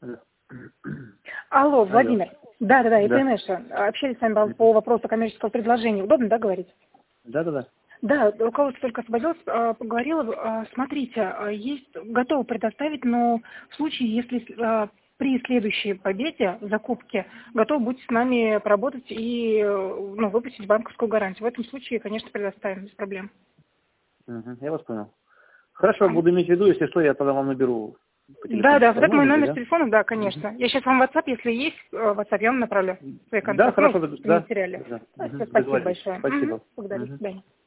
Да. Алло, Алло. Владимир. Да, это Да. Инесса. Общались с вами по вопросу коммерческого предложения. Удобно, да, говорить? Да. Да, руководство только освободилось, поговорила. Смотрите, есть готовы предоставить, но в случае, если при следующей победе в закупке готовы будете с нами поработать и выпустить банковскую гарантию. В этом случае, конечно, предоставим без проблем. Я вас понял. Хорошо, буду иметь в виду, если что, я тогда вам наберу по телефону. Да, вот это мой номер Да? телефона, да, конечно. Я сейчас вам WhatsApp, если есть WhatsApp, я вам направлю свои Да, контакты, хорошо, в да. материале. Да. Спасибо Договорились. большое. Спасибо. Благодарю. До свидания.